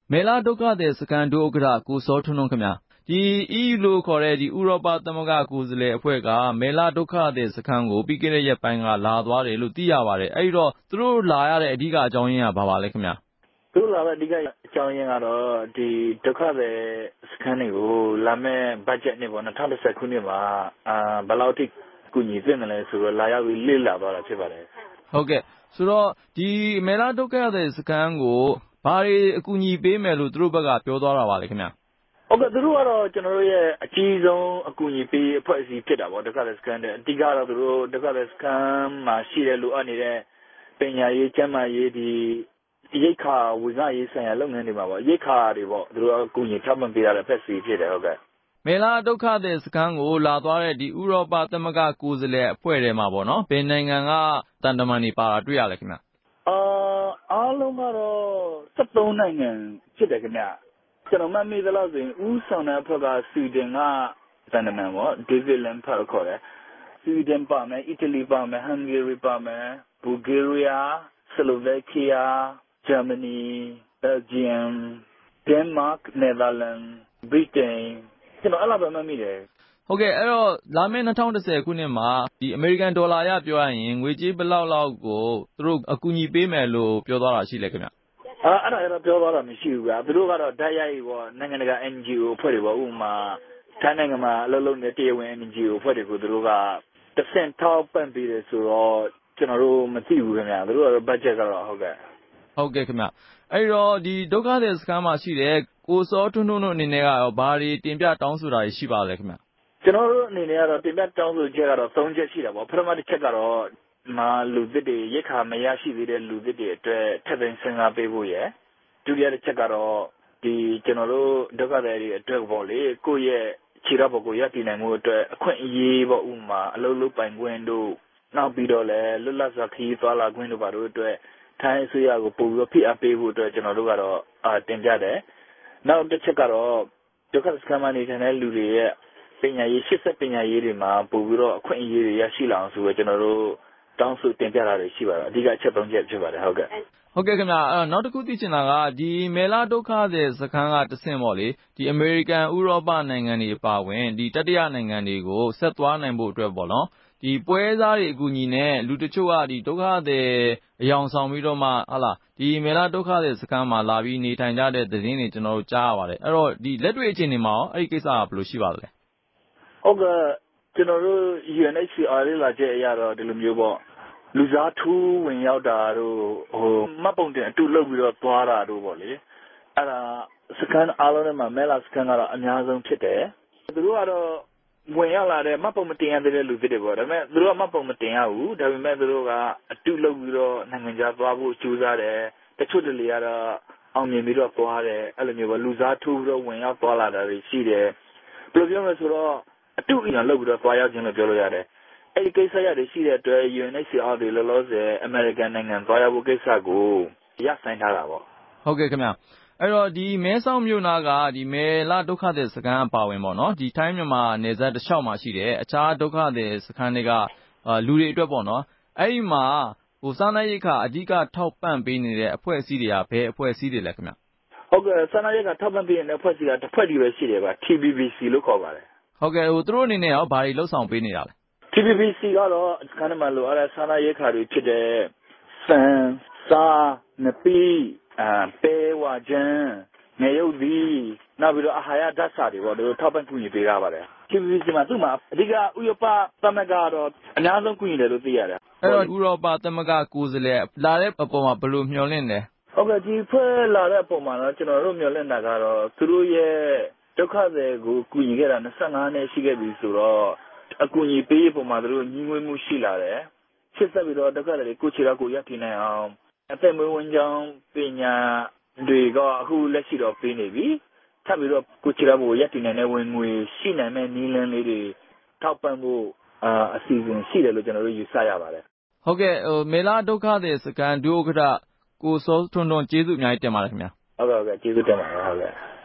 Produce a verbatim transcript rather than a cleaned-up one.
မေလဒုက္ခသည်စခန်းဒုဥက္ကဋ္ဌကိုစောထွန်းထွန်းခင်ဗျာဒီ E U လို့ခေါ်တဲ့ဒီဥရောပသမဂ္ဂကိုယ်စားလှယ်အဖွဲ့ကမေလဒုက္ခသည်စခန်းကိုပြီးခဲ့တဲ့ရက်ပိုင်းကလာသွားတယ်လို့သိရပါတယ်အဲ့တော့သူတို့လာရတဲ့အဓိကအကြောင်းရင်းကဘာပါလဲခင်ဗျာသူတို့လာတဲ့အဓိကအကြောင်းရင်းကတော့ဒီဒုက္ခသည်စခန်းတွေကိုလာမဲ့ဘတ်ဂျက်နဲ့ပေါ့၂၀၁၀ခုနှစ်မှာအာဘယ်လောက်ထိကူညီသင့်တယ်လဲဆိုတော့လာရောက်ပြီးလေ့လာသွားတာဖြစ်ပါတယ်ဟုတ်ကဲ့ဆိုတော့ဒီမေလဒုက္ခသည်စခန်းကိုဘာတွေအကူအညီပေးမယ်လို့သူတို့ဘက်ကပြောသွားတာပါလဲခင်ဗျာဟုတ်ကဲ့သူတို့ကတော့ကျွန်တော်တို့ရဲ့အကြီးဆုံးအကူအညီပေးအဖွဲ့အစည်းဖြစ်တာပေါ့ဒုက္ခသည်စခန်းတဲ့အဓိကတော့သူတို့ဒုက္ခသည်စခန်းမှာရှိတဲ့လိုအပ်နေတဲ့ပညာရေးကျန်းမာရေးဒီရိတ်ခါဝေငှရေးဆိုင်ရာလုပ်ငန်းတွေမှာပေါ့ရိတ်ခါတွေပေါ့သူတို့အကူအညီထောက်ပံ့ပေးရတဲ့အဖွဲ့အစည်းဖြစ်တယ်ဟုတ်ကဲ့မေလဒုက္ခသည်စခန်းကိုလာသွားတဲ့ဒီဥရောပသမဂ္ဂကိုယ်စားလှယ်အဖွဲ့ထဲမှာပေါ့နော်ဘယ်နိုင်ငံကတန်တမန်တွေပါတာတွေ့ရလဲခင်ဗျအာအားလုံးကတော့၁၃နိုင်ငံဖြစ်တယ်ခင်ဗျကျွန်တော်မှတ်မိသလောက်ဆိုရင်ဦးဆောင်တဲ့အဖွဲ့ကဆွီဒင်ကတန်တမန်ပေါ့ဒေးဗစ်လမ်ဖတ်ခေါ်တယ်ဆွီဒင်ပါမယ်အီတလီပါမယ်ဟန်ဂေရီပါမယ်ဘူဂေးရီးယားဆလိုဗက်ကီးယားဂျာမနီဘယ်ဂျီယမ်ဒန်မတ်နယ်သာလန်ဗြိတိန်ကျွန်တော်အဲ့လိုပဲမှတ်မိတယ်ဟုတ်ကဲ့အဲ့တော့လာမယ့်၂၀၁၀ခုနှစ်မှာဒီအမေရိကန်ဒေါ်လာရပြောရရင်ငွေကြေးဘယ်လောက်လောက်ကိုသူတို့အကူအညီပေးမယ်လို့ပြောသွားတာရှိလဲခင်ဗျအာအဲ့ဒါတော့ပြောသွားတာမရှိဘူးဗျာသူတို့ကတော့ဓာတ်ရိုက်ပေါ့နိုင်ငံတကာ N G O အဖွဲ့တွေပေါ့ဥပမာထိုင်းနိုင်ငံမှာအလုပ်လုပ်နေတဲ့တရားဝင် N G O အဖွဲ့တွေကိုသူတို့ကတစ်ဆင့်ထောက်ပံ့ပေးတယ်ဆိုတော့ကျွန်တော်တို့မသိဘူးခင်ဗျာသူတို့ကတော့ budget ကတော့ဟုတ်ကဲ့ဟုတ်ကဲ့ခင်ဗျအဲ့တော့ဒီဒုက္ခသည်စခန်းမှာရှိတဲ့ကိုစောထွန်းထွန်းတို့အနေနဲ့ကရောဘာတွေတင်ပြတောင်းဆိုတာရှိပါလဲခင်ဗျကျွန်တော်တို့အနေနဲ့ကတော့တင်ပြတောင်းဆိုချက်ကတော့၃ချက်ရှိတာပေါ့ပထမတစ်ချက်ကတော့မာလူသစ်တွေရိတ်ခါမရရှိသေးတဲ့လူသစ်တွေအတွက်ထပ်သိမ်းစဉ်းစားပေးဖို့ရယ်ဒုတိယတစ်ချက်ကတော့ဒီကျွန်တော်တို့ဒုက္ခသည်တွေအတွက်ပေါ့လေကိုယ့်ရဲ့ခြေထောက်ပေါ်ကိုရပ်တည်နိုင်မှုအတွက်အခွင့်အရေးပေါ့ဥပမာအလုပ်လုပ်ပိုင်ခွင့်တို့နောက်ပြီးတော့လည်းလွတ်လပ်စွာခရီးသွားလာခွင့်တို့ပါတို့အတွက်ထိုင်းအစိုးရကိုပို့ပြီးတော့ဖိအားပေးဖို့အတွက်ကျွန်တော်တို့ကတော့အာတင်ပြတယ်နောက်တစ်ချက်ကတော့ဒုက္ခသည်စခန်းမှာနေထိုင်တဲ့လူတွေရဲ့ပညာရေးရှစ်ဆက်ပညာရေးတွေမှာပို့ပြီးတော့အခွင့်အရေးတွေရရှိလာအောင်ဆိုတော့ကျွန်တော်တို့တောင်းဆိုတင်ပြတာတွေရှိပါတယ်အဓိကအချက်၃ချက်ဖြစ်ပါတယ်ဟုတ်ကဲ့ဟုတ်ကဲ့ခင်ဗျအဲ့နောက်တစ်ခုသိချင်တာကဒီမေလဒုက္ခသည်စခန်းကတဆင့်ပေါ့လေဒီအမေရိကန်ဥရောပနိုင်ငံတွေပါဝင်ဒီတတိယနိုင်ငံတွေကိုဆက်သွားနိုင်ဖို့အတွက်ပေါ့နော်ဒီပွဲစားတွေအကူအညီနဲ့လူတချို့ကဒီဒုက္ခသည်အယောင်ဆောင်ပြီးတော့မှဟာလားဒီမေလဒုက္ခသည်စခန်းမှာလာပြီးနေထိုင်ကြတဲ့သတင်းတွေကျွန်တော်တို့ကြားရပါတယ်အဲ့တော့ဒီလက်တွေ့အခြေအနေမှာရောအဲ့ဒီကိစ္စကဘယ်လိုရှိပါသလဲဟုတ်ကဲ့ကျွန်တော်တို့ U N H C R လေးလာချက်အရတော့ဒီလိုမျိုးပေါ့လူစားထူးဝင်ရောက်တာတို့ဟိုမှတ်ပုံတင်အတူလုပ်ပြီးတော့သွားတာတို့ပေါ့လေအဲ့ဒါစကန်အားလုံးထဲမှာမဲလာစကန်ကတော့အများဆုံးဖြစ်တယ်သူတို့ကတော့ဝင်ရောက်လာတဲ့မှတ်ပုံမတင်ရတဲ့လူဖြစ်တယ်ပေါ့ဒါပေမဲ့သူတို့ကမှတ်ပုံမတင်ရဘူးဒါပေမဲ့သူတို့ကအတူလုပ်ပြီးတော့နိုင်ငံခြားသွားဖို့ကြိုးစားတယ်တချို့တလေကတော့အောင်မြင်ပြီးတော့သွားတယ်အဲ့လိုမျိုးပေါ့လူစားထူးပြီးတော့ဝင်ရောက်သွားလာတာတွေရှိတယ်ဘယ်လိုပြောမလဲဆိုတော့အတူအရင်လုပ်ပြီးတော့သွားရောက်ခြင်းလို့ပြောလို့ရတယ်အဲ့ဒီကိစ္စရတွေရှိတဲ့အတွက် U N H C R တွေလောလောဆယ်အမေရိကန်နိုင်ငံသွားရောက်ဖို့ကိစ္စကိုရပ်ဆိုင်းထားတာပေါ့ဟုတ်ကဲ့ခင်ဗျအဲ့တော့ဒီမဲဆောက်မြို့နာကဒီမေလဒုက္ခသည်စခန်းအပါဝင်ပေါ့နော်ဒီထိုင်းမြန်မာနယ်စပ်တစ်လျှောက်မှာရှိတယ်အခြားဒုက္ခသည်စခန်းတွေကလူတွေအတွက်ပေါ့နော်အဲ့ဒီမှာဟိုစားနပ်ရိက္ခာအဓိကထောက်ပံ့ပေးနေတဲ့အဖွဲ့အစည်းတွေကဘယ်အဖွဲ့အစည်းတွေလဲခင်ဗျဟုတ်ကဲ့စားနပ်ရိက္ခာထောက်ပံ့ပေးနေတဲ့အဖွဲ့အစည်းကတစ်ဖွဲ့တည်းပဲရှိတယ်ဗျ T B B C လို့ခေါ်ပါတယ်ဟုတ်ကဲ့ဟိုသူတို့အနေနဲ့ရောဘာတွေလှုပ်ဆောင်ပေးနေတာလဲ T B B C ကတော့စခန်းထဲမှာလိုအပ်တဲ့စားနပ်ရိက္ခာတွေဖြစ်တဲ့ဆန်စားနပီးအာပဲဝါကျန်းငရုတ်သီးနောက်ပြီးတော့အာဟာရဓာတ်စာတွေပေါ့တို့ထောက်ပံ့ကူညီပေးရပါတယ် T B B C မှာသူ့မှာအဓိကဥရောပသမဂ္ဂကတော့အများဆုံးကူညီတယ်လို့သိရတယ်အဲ့တော့ဥရောပသမဂ္ဂကိုယ်စားလှယ်လာတဲ့အပေါ်မှာဘယ်လိုမျှော်လင့်လဲဟုတ်ကဲ့ဒီဖွဲ့လာတဲ့အပေါ်မှာတော့ကျွန်တော်တို့မျှော်လင့်တာကတော့သူတို့ရဲ့ဒုက္ခသည်ကိုကူညီခဲ့တာ၂၅နှစ်ရှိခဲ့ပြီဆိုတော့အကူအညီပေးပုံမှာသူတို့ညီငွေမှုရှိလာတယ်ရှစ်ဆက်ပြီးတော့ဒုက္ခသည်တွေကိုချေတော့ကိုရပ်တည်နိုင်အောင်အသက်မွေးဝမ်းကြောင်းပညာတွေကအခုလက်ရှိတော့ပေးနေပြီထပ်ပြီးတော့ကိုချေတော့ကိုရပ်တည်နိုင်တဲ့ဝင်ငွေရှိနိုင်မဲ့နည်းလမ်းလေးတွေထောက်ပံ့ဖို့အာအစီအစဉ်ရှိတယ်လို့ကျွန်တော်တို့ယူဆရပါတယ်ဟုတ်ကဲ့ဟိုမေလဒုက္ခသည်စခန်းဒုဥက္ကဋ္ဌကိုစောထွန်းထွန်းကျေးဇူးအများကြီးတင်ပါတယ်ခင်ဗျာဟုတ်ကဲ့ဟုတ်ကဲ့ကျေးဇူးတင်ပါတယ်ဟုတ်ကဲ့